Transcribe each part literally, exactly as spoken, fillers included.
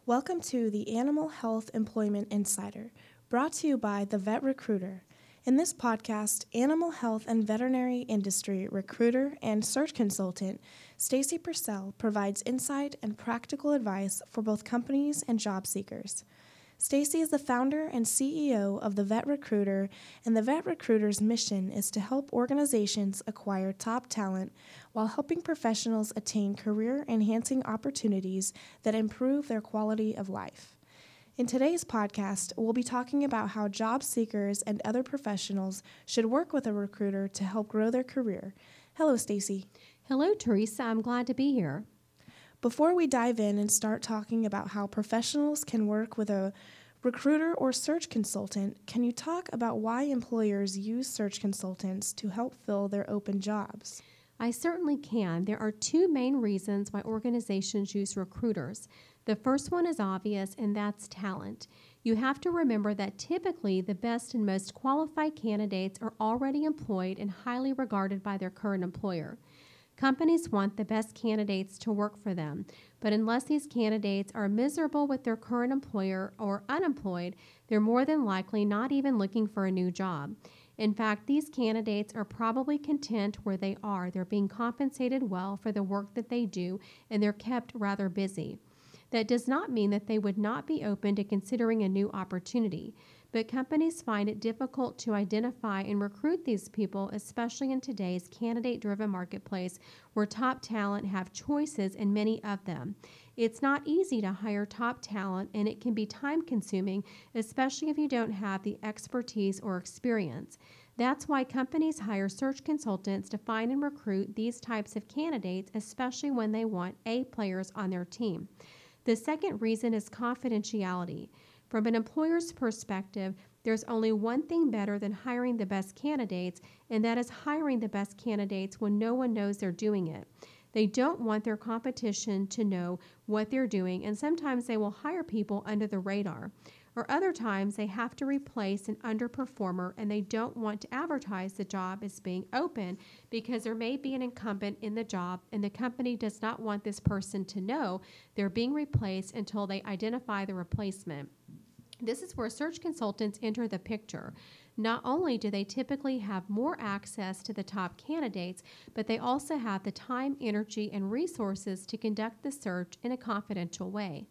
Welcome to the Animal Health Employment Insider, brought to you by The Vet Recruiter. In this podcast, animal health and veterinary industry recruiter and search consultant Stacy Purcell provides insight and practical advice for both companies and job seekers. Stacy is the founder and C E O of The Vet Recruiter, and The Vet Recruiter's mission is to help organizations acquire top talent while helping professionals attain career-enhancing opportunities that improve their quality of life. In today's podcast, we'll be talking about how job seekers and other professionals should work with a recruiter to help grow their career. Hello, Stacy. Hello, Teresa. I'm glad to be here. Before we dive in and start talking about how professionals can work with a recruiter or search consultant, can you talk about why employers use search consultants to help fill their open jobs? I certainly can. There are two main reasons why organizations use recruiters. The first one is obvious, and that's talent. You have to remember that typically the best and most qualified candidates are already employed and highly regarded by their current employer. Companies want the best candidates to work for them, but unless these candidates are miserable with their current employer or unemployed, they're more than likely not even looking for a new job. In fact, these candidates are probably content where they are. They're being compensated well for the work that they do, and they're kept rather busy. That does not mean that they would not be open to considering a new opportunity, but companies find it difficult to identify and recruit these people, especially in today's candidate-driven marketplace where top talent have choices and many of them. It's not easy to hire top talent, and it can be time-consuming, especially if you don't have the expertise or experience. That's why companies hire search consultants to find and recruit these types of candidates, especially when they want A players on their team. The second reason is confidentiality. From an employer's perspective, there's only one thing better than hiring the best candidates, and that is hiring the best candidates when no one knows they're doing it. They don't want their competition to know what they're doing, and sometimes they will hire people under the radar. Or other times, they have to replace an underperformer, and they don't want to advertise the job as being open because there may be an incumbent in the job, and the company does not want this person to know they're being replaced until they identify the replacement. This is where search consultants enter the picture. Not only do they typically have more access to the top candidates, but they also have the time, energy, and resources to conduct the search in a confidential way.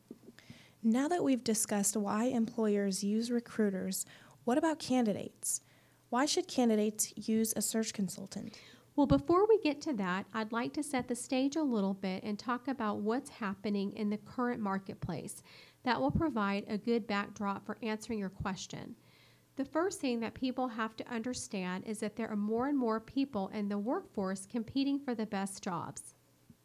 Now that we've discussed why employers use recruiters, what about candidates? Why should candidates use a search consultant? Well, before we get to that, I'd like to set the stage a little bit and talk about what's happening in the current marketplace. That will provide a good backdrop for answering your question. The first thing that people have to understand is that there are more and more people in the workforce competing for the best jobs.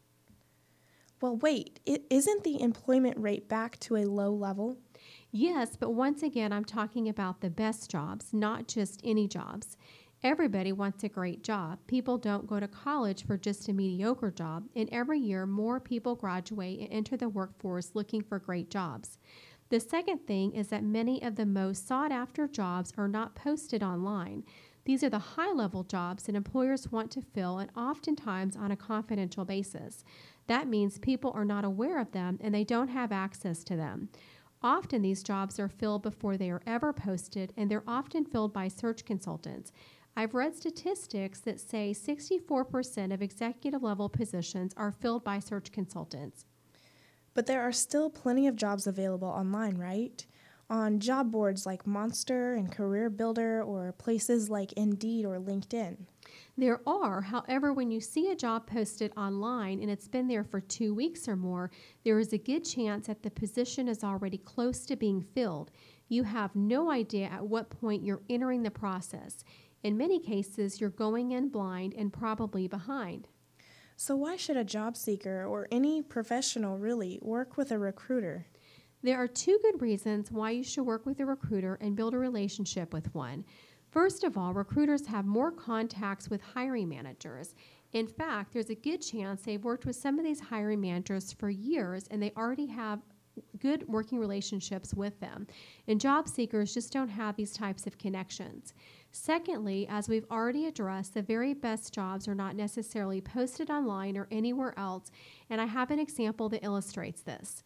Well, wait, it, isn't the employment rate back to a low level? Yes, but once again, I'm talking about the best jobs, not just any jobs. Everybody wants a great job. People don't go to college for just a mediocre job, and every year more people graduate and enter the workforce looking for great jobs. The second thing is that many of the most sought-after jobs are not posted online. These are the high-level jobs that employers want to fill, and oftentimes on a confidential basis. That means people are not aware of them and they don't have access to them. Often these jobs are filled before they are ever posted, and they're often filled by search consultants. I've read statistics that say sixty-four percent of executive level positions are filled by search consultants. But there are still plenty of jobs available online, right? On job boards like Monster and Career Builder, or places like Indeed or LinkedIn. There are, however, when you see a job posted online and it's been there for two weeks or more, there is a good chance that the position is already close to being filled. You have no idea at what point you're entering the process. In many cases, you're going in blind and probably behind. So why should a job seeker, or any professional really, work with a recruiter? There are two good reasons why you should work with a recruiter and build a relationship with one. First of all, recruiters have more contacts with hiring managers. In fact, there's a good chance they've worked with some of these hiring managers for years, and they already have good working relationships with them. And job seekers just don't have these types of connections. Secondly, as we've already addressed, the very best jobs are not necessarily posted online or anywhere else, and I have an example that illustrates this.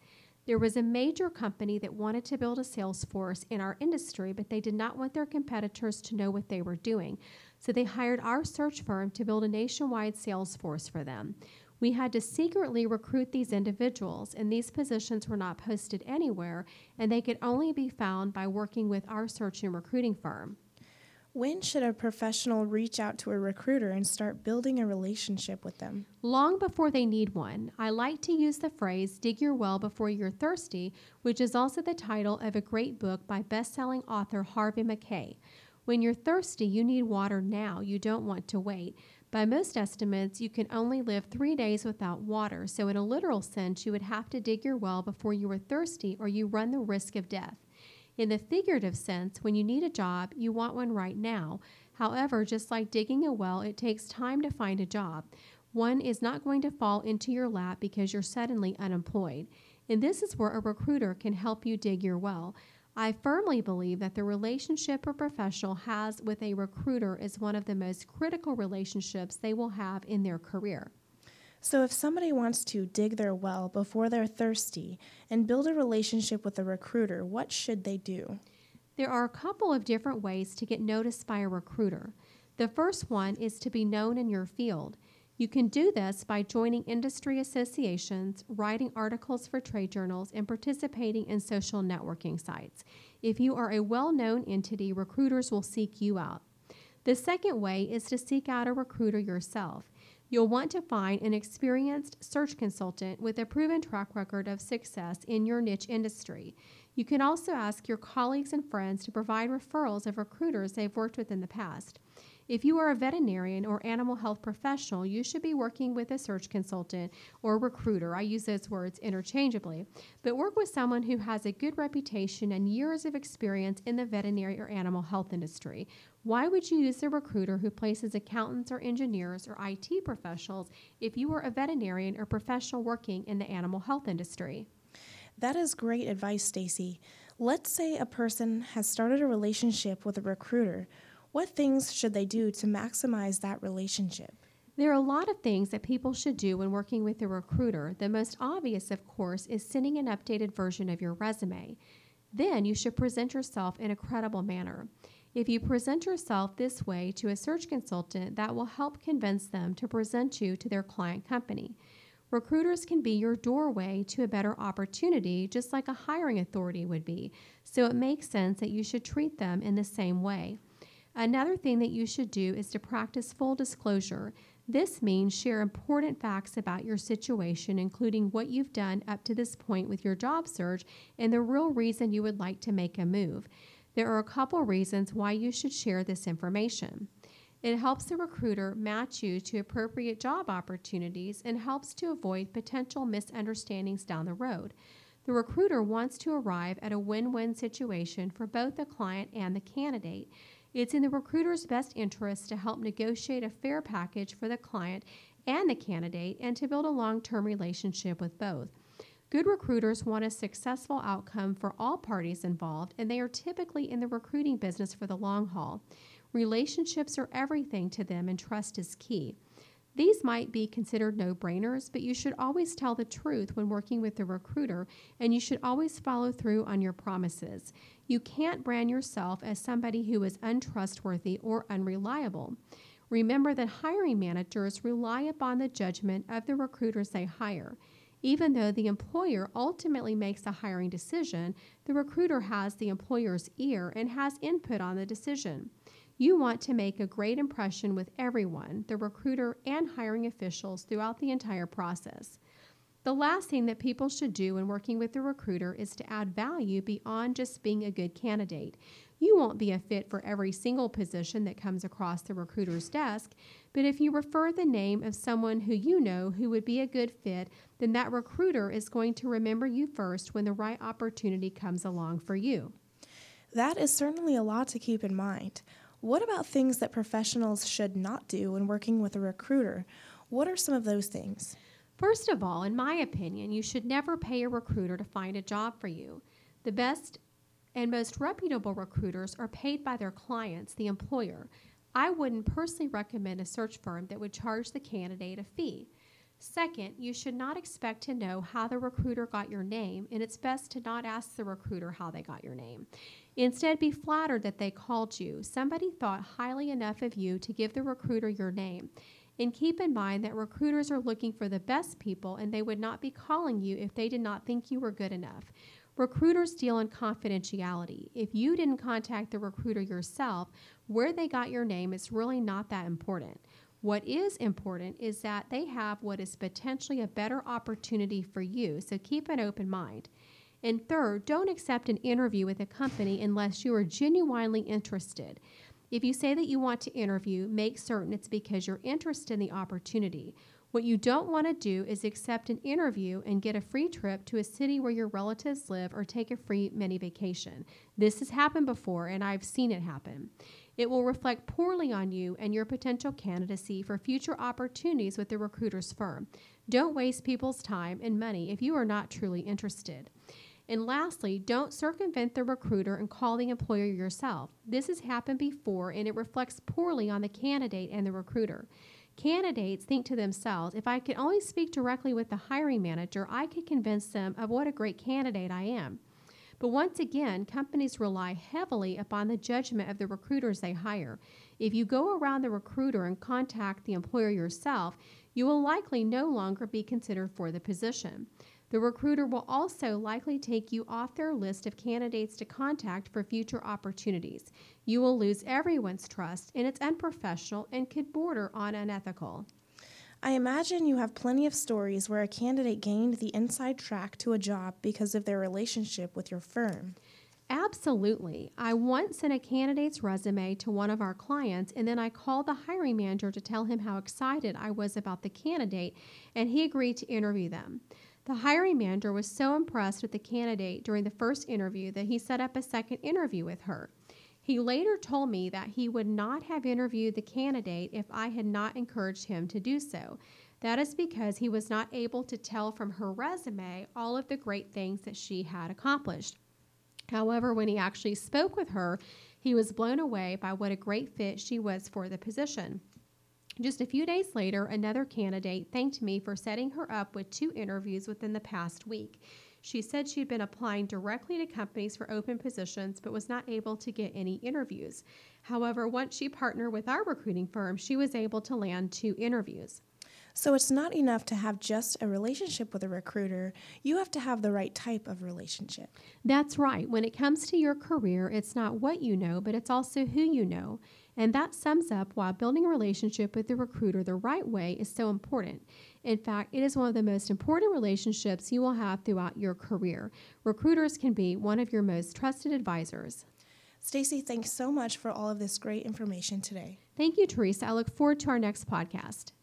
There was a major company that wanted to build a sales force in our industry, but they did not want their competitors to know what they were doing. So they hired our search firm to build a nationwide sales force for them. We had to secretly recruit these individuals, and these positions were not posted anywhere, and they could only be found by working with our search and recruiting firm. When should a professional reach out to a recruiter and start building a relationship with them? Long before they need one. I like to use the phrase, dig your well before you're thirsty, which is also the title of a great book by best-selling author Harvey Mackay. When you're thirsty, you need water now. You don't want to wait. By most estimates, you can only live three days without water, so in a literal sense, you would have to dig your well before you were thirsty or you run the risk of death. In the figurative sense, when you need a job, you want one right now. However, just like digging a well, it takes time to find a job. One is not going to fall into your lap because you're suddenly unemployed. And this is where a recruiter can help you dig your well. I firmly believe that the relationship a professional has with a recruiter is one of the most critical relationships they will have in their career. So if somebody wants to dig their well before they're thirsty and build a relationship with a recruiter, what should they do? There are a couple of different ways to get noticed by a recruiter. The first one is to be known in your field. You can do this by joining industry associations, writing articles for trade journals, and participating in social networking sites. If you are a well-known entity, recruiters will seek you out. The second way is to seek out a recruiter yourself. You'll want to find an experienced search consultant with a proven track record of success in your niche industry. You can also ask your colleagues and friends to provide referrals of recruiters they've worked with in the past. If you are a veterinarian or animal health professional, you should be working with a search consultant or recruiter. I use those words interchangeably. But work with someone who has a good reputation and years of experience in the veterinary or animal health industry. Why would you use a recruiter who places accountants or engineers or I T professionals if you are a veterinarian or professional working in the animal health industry? That is great advice, Stacy. Let's say a person has started a relationship with a recruiter. What things should they do to maximize that relationship? There are a lot of things that people should do when working with a recruiter. The most obvious, of course, is sending an updated version of your resume. Then you should present yourself in a credible manner. If you present yourself this way to a search consultant, that will help convince them to present you to their client company. Recruiters can be your doorway to a better opportunity, just like a hiring authority would be, so it makes sense that you should treat them in the same way. Another thing that you should do is to practice full disclosure. This means share important facts about your situation, including what you've done up to this point with your job search and the real reason you would like to make a move. There are a couple reasons why you should share this information. It helps the recruiter match you to appropriate job opportunities and helps to avoid potential misunderstandings down the road. The recruiter wants to arrive at a win-win situation for both the client and the candidate. It's in the recruiter's best interest to help negotiate a fair package for the client and the candidate and to build a long-term relationship with both. Good recruiters want a successful outcome for all parties involved, and they are typically in the recruiting business for the long haul. Relationships are everything to them, and trust is key. These might be considered no-brainers, but you should always tell the truth when working with the recruiter, and you should always follow through on your promises. You can't brand yourself as somebody who is untrustworthy or unreliable. Remember that hiring managers rely upon the judgment of the recruiters they hire. Even though the employer ultimately makes a hiring decision, the recruiter has the employer's ear and has input on the decision. You want to make a great impression with everyone, the recruiter and hiring officials, throughout the entire process. The last thing that people should do when working with the recruiter is to add value beyond just being a good candidate. You won't be a fit for every single position that comes across the recruiter's desk, but if you refer the name of someone who you know who would be a good fit, then that recruiter is going to remember you first when the right opportunity comes along for you. That is certainly a lot to keep in mind. What about things that professionals should not do when working with a recruiter? What are some of those things? First of all, in my opinion, you should never pay a recruiter to find a job for you. The best and most reputable recruiters are paid by their clients, the employer. I wouldn't personally recommend a search firm that would charge the candidate a fee. Second, you should not expect to know how the recruiter got your name, and it's best to not ask the recruiter how they got your name. Instead, be flattered that they called you. Somebody thought highly enough of you to give the recruiter your name. And keep in mind that recruiters are looking for the best people, and they would not be calling you if they did not think you were good enough. Recruiters deal in confidentiality. If you didn't contact the recruiter yourself, where they got your name is really not that important. What is important is that they have what is potentially a better opportunity for you, so keep an open mind. And third, don't accept an interview with a company unless you are genuinely interested. If you say that you want to interview, make certain it's because you're interested in the opportunity. What you don't want to do is accept an interview and get a free trip to a city where your relatives live or take a free mini vacation. This has happened before, and I've seen it happen. It will reflect poorly on you and your potential candidacy for future opportunities with the recruiter's firm. Don't waste people's time and money if you are not truly interested. And lastly, don't circumvent the recruiter and call the employer yourself. This has happened before, and it reflects poorly on the candidate and the recruiter. Candidates think to themselves, if I could only speak directly with the hiring manager, I could convince them of what a great candidate I am. But once again, companies rely heavily upon the judgment of the recruiters they hire. If you go around the recruiter and contact the employer yourself, you will likely no longer be considered for the position. The recruiter will also likely take you off their list of candidates to contact for future opportunities. You will lose everyone's trust, and it's unprofessional and could border on unethical. I imagine you have plenty of stories where a candidate gained the inside track to a job because of their relationship with your firm. Absolutely. I once sent a candidate's resume to one of our clients, and then I called the hiring manager to tell him how excited I was about the candidate, and he agreed to interview them. The hiring manager was so impressed with the candidate during the first interview that he set up a second interview with her. He later told me that he would not have interviewed the candidate if I had not encouraged him to do so. That is because he was not able to tell from her resume all of the great things that she had accomplished. However, when he actually spoke with her, he was blown away by what a great fit she was for the position. Just a few days later, another candidate thanked me for setting her up with two interviews within the past week. She said she'd been applying directly to companies for open positions but was not able to get any interviews. However, once she partnered with our recruiting firm, she was able to land two interviews. So it's not enough to have just a relationship with a recruiter. You have to have the right type of relationship. That's right. When it comes to your career, it's not what you know, but it's also who you know. And that sums up why building a relationship with the recruiter the right way is so important. In fact, it is one of the most important relationships you will have throughout your career. Recruiters can be one of your most trusted advisors. Stacy, thanks so much for all of this great information today. Thank you, Teresa. I look forward to our next podcast.